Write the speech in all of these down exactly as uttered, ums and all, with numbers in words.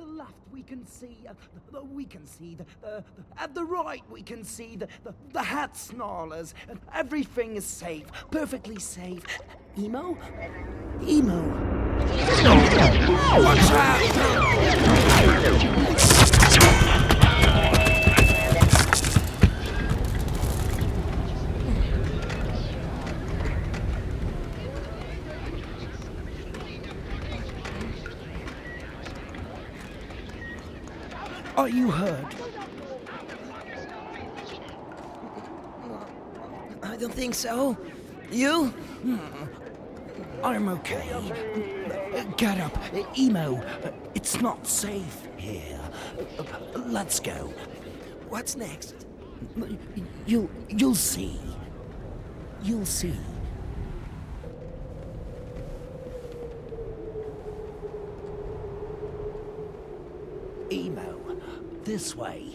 the left we can see, uh, the, the, we can see, the, the, the, at the right we can see the, the, the hat snarlers. And everything is safe, perfectly safe. Emo? Emo. Watch out! Are you hurt? I don't think so. You? I'm okay. Get up. Emo, it's not safe here. Let's go. What's next? You'll, you'll see. You'll see. Emo, this way.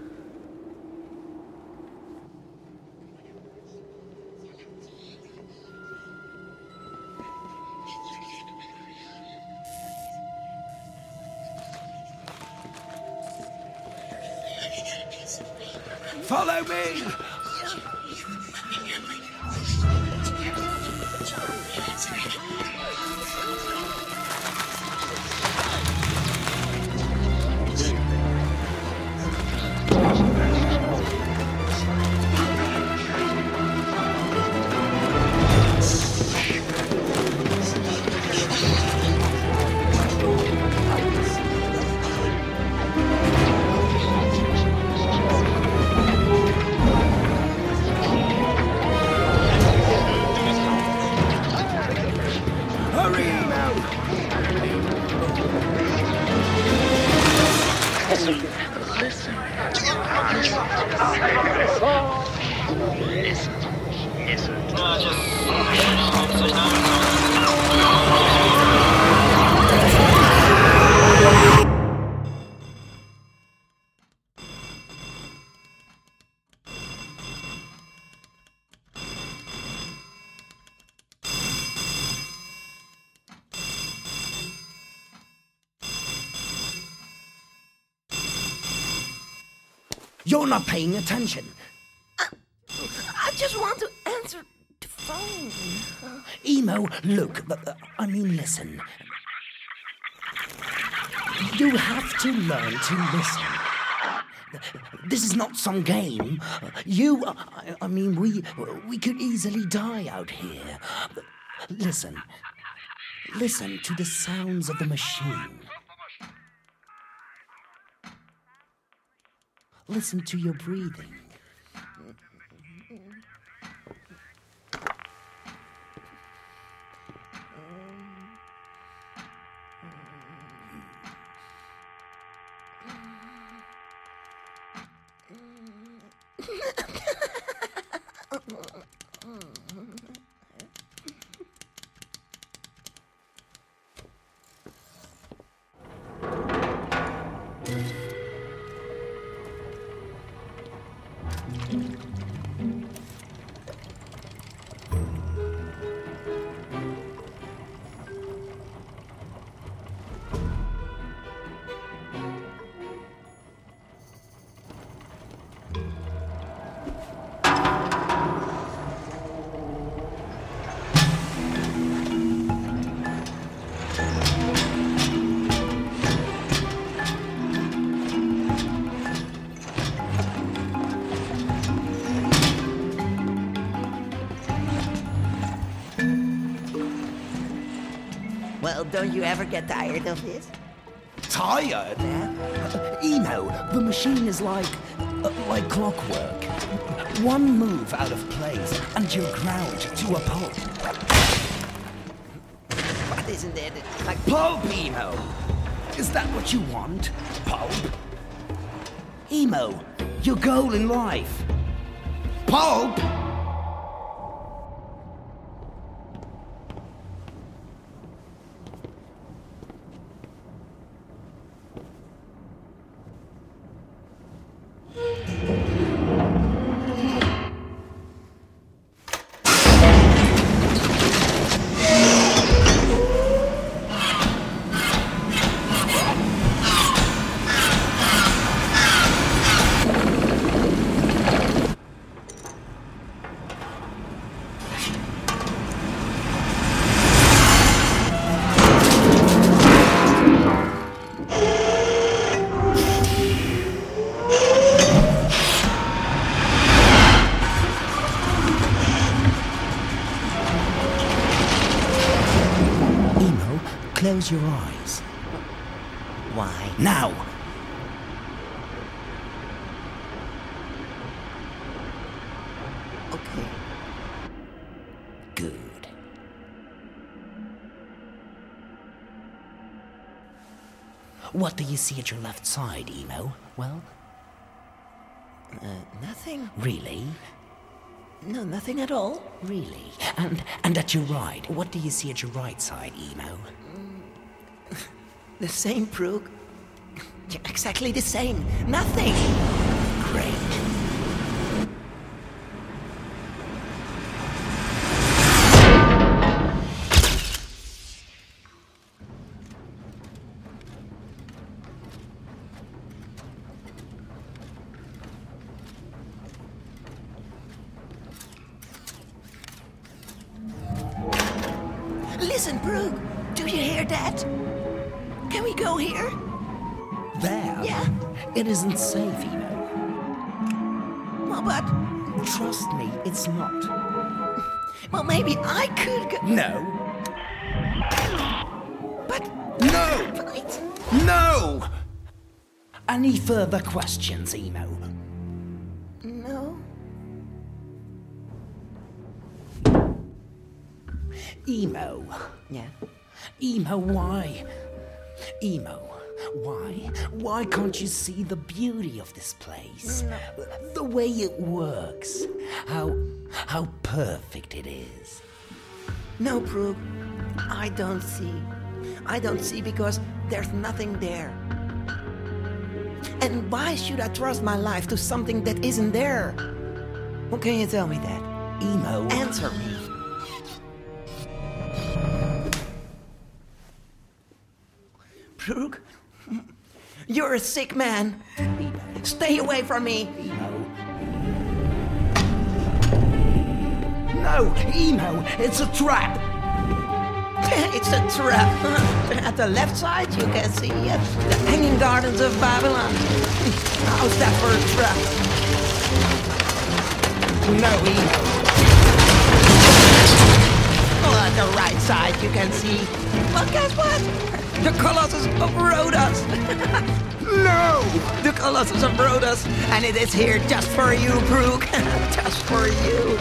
Follow me! You're not paying attention. I, I just want to answer the phone. Emo, look, uh, I mean, listen. You have to learn to listen. This is not some game. You, I, I mean, we, we could easily die out here. Listen. Listen to the sounds of the machine. Listen to your breathing. Well, don't you ever get tired of this? Tired? Yeah. Emo, the machine is like, uh, like clockwork. One move out of place and you're ground to a pulp. What isn't it? It's like Pulp, Emo! Is that what you want? Pulp? Emo, your goal in life. Pulp? close your eyes. Why? Now! Okay. Good. What do you see at your left side, Emo? Well, Uh, nothing. really? No, nothing at all. Really? And and at your right, what do you see at your right side, Emo? The same, Brooke. Yeah, exactly the same. Nothing. Great. Listen, Brooke. Do you hear that? Can we go here? There? Yeah. It isn't safe, Emo. Well, but... Trust me, it's not. Well, maybe I could go... No. But... No! But... No! Any further questions, Emo? No. Emo. Yeah. Emo, why? Emo, why? Why can't you see the beauty of this place? The way it works. How how perfect it is. No, Brooke. I don't see. I don't see because there's nothing there. And why should I trust my life to something that isn't there? Well, can you tell me that? Emo. Answer me. Brooke, you're a sick man. Stay away from me. Emo. No, Emo, it's a trap. It's a trap. At the left side, you can see uh, the Hanging Gardens of Babylon. How's that for a trap? No, Emo. Well, at the right side, you can see. Well, guess what? The Colossus of Rhodos. No! The Colossus of Rhodos, and it is here just for you, Brooke. Just for you.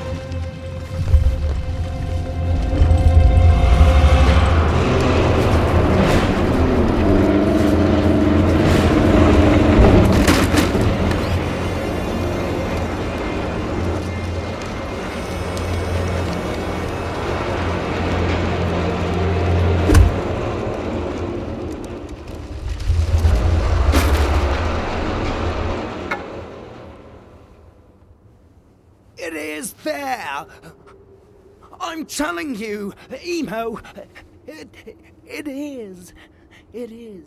It is there! I'm telling you, Emo, it, it is. It is.